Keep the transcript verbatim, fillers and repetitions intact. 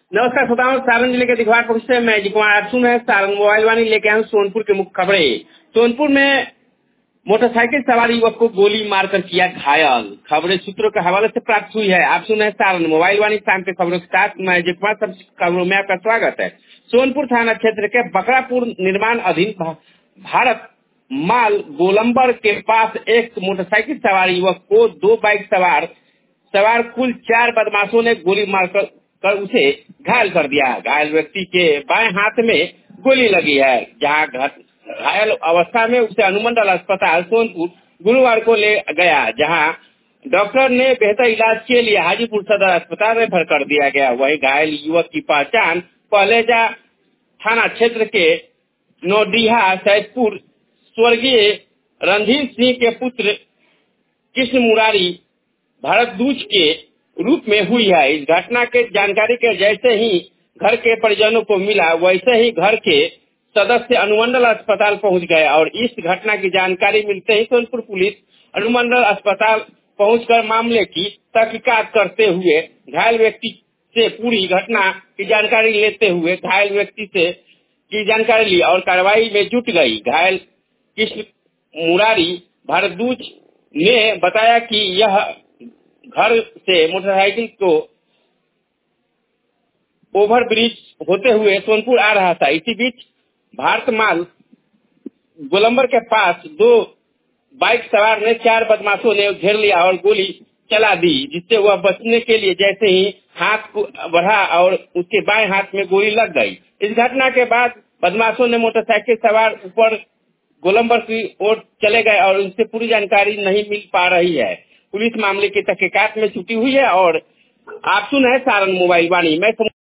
नमस्कार श्रोताओं, सारण जिले के दिखवार पक्ष से मैं जी कुमार आप सुन रहे हैं सारण मोबाइल वाणी लेके आए सोनपुर के मुख्य खबरें। सोनपुर में मोटरसाइकिल सवार युवक को गोली मारकर किया घायल। खबरें सूत्रों के हवाले से प्राप्त हुई है। आप सुन रहे हैं सारण मोबाइल वाणी शाम के खबरों के साथ मैं जी कुमार। सब खबरों में आपका स्वागत है। सोनपुर थाना क्षेत्र के बकरापुर निर्माण अधीन भारत माल गोलंबर के पास एक मोटरसाइकिल सवार युवक को दो बाइक सवार सवार कुल चार बदमाशों ने गोली मारकर कर उसे घायल कर दिया। घायल व्यक्ति के बाएं हाथ में गोली लगी है, जहां घायल अवस्था में उसे अनुमंडल अस्पताल सोनपुर गुरुवार को ले गया, जहां डॉक्टर ने बेहतर इलाज के लिए हाजीपुर सदर अस्पताल रेफर कर दिया गया। वही घायल युवक की पहचान पहलेजा थाना क्षेत्र के नौडीहा सैदपुर स्वर्गीय रणधीर सिंह के पुत्र कृष्ण मुरारी भारद्वाज के रूप में हुई है। इस घटना के जानकारी के जैसे ही घर के परिजनों को मिला, वैसे ही घर के सदस्य अनुमंडल अस्पताल पहुंच गए और इस घटना की जानकारी मिलते ही सोनपुर पुलिस अनुमंडल अस्पताल पहुंचकर मामले की तहकीकात करते हुए घायल व्यक्ति से पूरी घटना की जानकारी लेते हुए घायल व्यक्ति से की जानकारी ली और कार्रवाई में जुट गई। घायल कृष्ण मुरारी भारद्वाज ने बताया कि यह घर से मोटरसाइकिल को ओवर ब्रिज होते हुए सोनपुर आ रहा था। इसी बीच भारत माल गोलंबर के पास दो बाइक सवार ने चार बदमाशों ने घेर लिया और गोली चला दी, जिससे वह बचने के लिए जैसे ही हाथ को बढ़ा और उसके बाएं हाथ में गोली लग गई। इस घटना के बाद बदमाशों ने मोटरसाइकिल सवार ऊपर गोलंबर की ओर चले गए और उनसे पूरी जानकारी नहीं मिल पा रही है। पुलिस मामले की तहकीकात में जुटी हुई है और आप सुन रहे हैं सारण मोबाइल वाणी। मैं